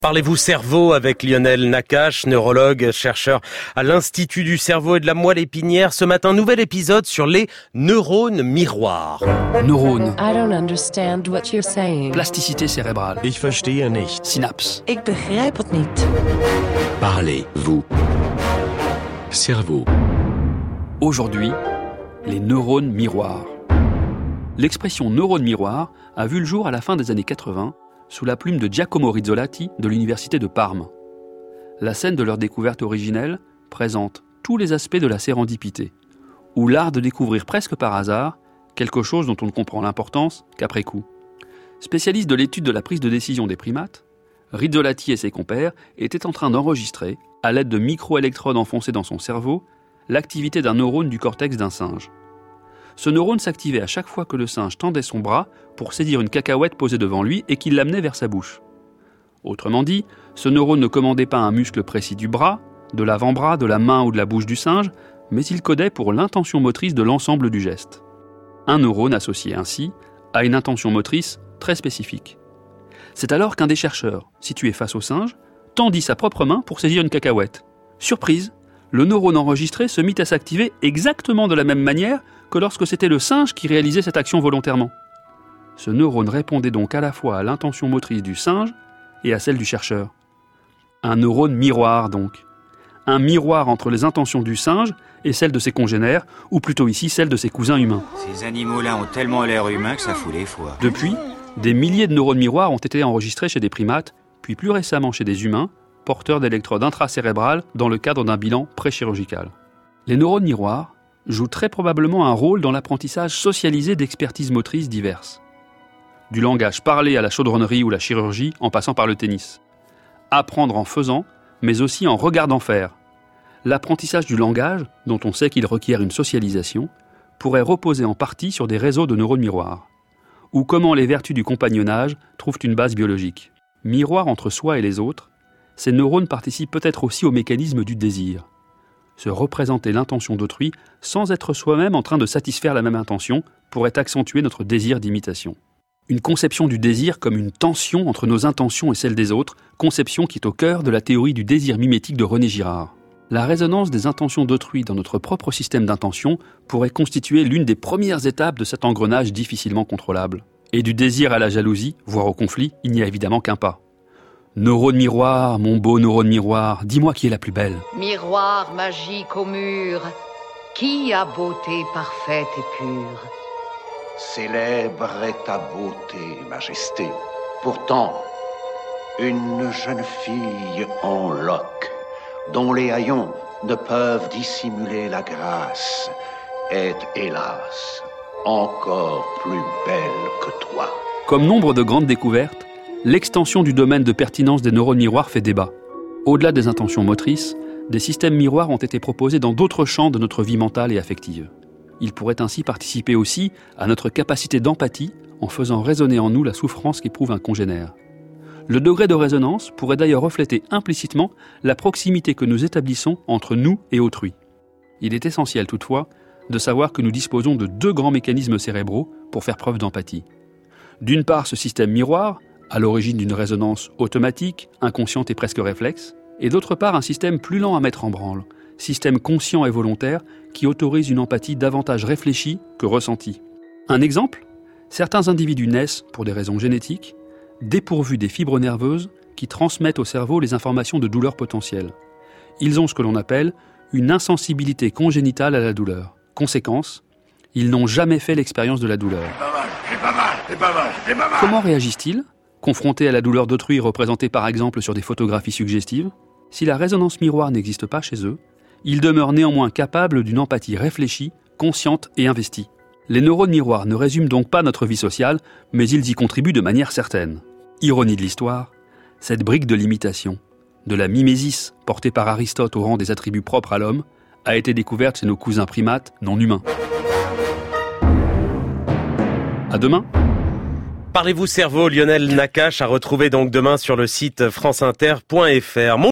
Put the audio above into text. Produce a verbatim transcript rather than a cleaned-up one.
Parlez-vous cerveau avec Lionel Nakache, neurologue, chercheur à l'Institut du cerveau et de la moelle épinière. Ce matin, nouvel épisode sur les neurones miroirs. Neurones. I don't understand what you're saying. Plasticité cérébrale. Ich verstehe nicht. Synapses. Ik begrijp het niet. Parlez-vous cerveau. Aujourd'hui, les neurones miroirs. L'expression neurone miroir a vu le jour à la fin des années quatre-vingts sous la plume de Giacomo Rizzolatti de l'université de Parme. La scène de leur découverte originelle présente tous les aspects de la sérendipité, ou l'art de découvrir presque par hasard quelque chose dont on ne comprend l'importance qu'après coup. Spécialiste de l'étude de la prise de décision des primates, Rizzolatti et ses compères étaient en train d'enregistrer, à l'aide de micro-électrodes enfoncées dans son cerveau, l'activité d'un neurone du cortex d'un singe. Ce neurone s'activait à chaque fois que le singe tendait son bras pour saisir une cacahuète posée devant lui et qu'il l'amenait vers sa bouche. Autrement dit, ce neurone ne commandait pas un muscle précis du bras, de l'avant-bras, de la main ou de la bouche du singe, mais il codait pour l'intention motrice de l'ensemble du geste. Un neurone associé ainsi à une intention motrice très spécifique. C'est alors qu'un des chercheurs, situé face au singe, tendit sa propre main pour saisir une cacahuète. Surprise, le neurone enregistré se mit à s'activer exactement de la même manière que lorsque c'était le singe qui réalisait cette action volontairement. Ce neurone répondait donc à la fois à l'intention motrice du singe et à celle du chercheur. Un neurone miroir donc. Un miroir entre les intentions du singe et celles de ses congénères, ou plutôt ici celles de ses cousins humains. Ces animaux-là ont tellement l'air humain que ça fout les foies. Depuis, des milliers de neurones miroirs ont été enregistrés chez des primates, puis plus récemment chez des humains, porteurs d'électrodes intracérébrales dans le cadre d'un bilan pré-chirurgical. Les neurones miroirs jouent très probablement un rôle dans l'apprentissage socialisé d'expertises motrices diverses. Du langage parlé à la chaudronnerie ou la chirurgie en passant par le tennis. Apprendre en faisant, mais aussi en regardant faire. L'apprentissage du langage, dont on sait qu'il requiert une socialisation, pourrait reposer en partie sur des réseaux de neurones miroirs. Ou comment les vertus du compagnonnage trouvent une base biologique. Miroir entre soi et les autres, ces neurones participent peut-être aussi au mécanisme du désir. Se représenter l'intention d'autrui sans être soi-même en train de satisfaire la même intention pourrait accentuer notre désir d'imitation. Une conception du désir comme une tension entre nos intentions et celles des autres, conception qui est au cœur de la théorie du désir mimétique de René Girard. La résonance des intentions d'autrui dans notre propre système d'intention pourrait constituer l'une des premières étapes de cet engrenage difficilement contrôlable. Et du désir à la jalousie, voire au conflit, il n'y a évidemment qu'un pas. Neurone miroir, mon beau neurone miroir, dis-moi qui est la plus belle. Miroir magique au mur, qui a beauté parfaite et pure? Célèbre est ta beauté, majesté. Pourtant, une jeune fille en loques, dont les haillons ne peuvent dissimuler la grâce, est, hélas, encore plus belle que toi. Comme nombre de grandes découvertes, l'extension du domaine de pertinence des neurones miroirs fait débat. Au-delà des intentions motrices, des systèmes miroirs ont été proposés dans d'autres champs de notre vie mentale et affective. Ils pourraient ainsi participer aussi à notre capacité d'empathie en faisant résonner en nous la souffrance qu'éprouve un congénère. Le degré de résonance pourrait d'ailleurs refléter implicitement la proximité que nous établissons entre nous et autrui. Il est essentiel toutefois de savoir que nous disposons de deux grands mécanismes cérébraux pour faire preuve d'empathie. D'une part, ce système miroir, à l'origine d'une résonance automatique, inconsciente et presque réflexe, et d'autre part un système plus lent à mettre en branle, système conscient et volontaire qui autorise une empathie davantage réfléchie que ressentie. Un exemple, certains individus naissent, pour des raisons génétiques, dépourvus des fibres nerveuses qui transmettent au cerveau les informations de douleur potentielle. Ils ont ce que l'on appelle une insensibilité congénitale à la douleur. Conséquence, ils n'ont jamais fait l'expérience de la douleur. Comment réagissent-ils, confrontés à la douleur d'autrui représentée par exemple sur des photographies suggestives? Si la résonance miroir n'existe pas chez eux, ils demeurent néanmoins capables d'une empathie réfléchie, consciente et investie. Les neurones miroirs ne résument donc pas notre vie sociale, mais ils y contribuent de manière certaine. Ironie de l'histoire, cette brique de l'imitation, de la mimésis portée par Aristote au rang des attributs propres à l'homme, a été découverte chez nos cousins primates non humains. À demain. Parlez-vous cerveau, Lionel Nakache, à retrouver donc demain sur le site franceinter point fr.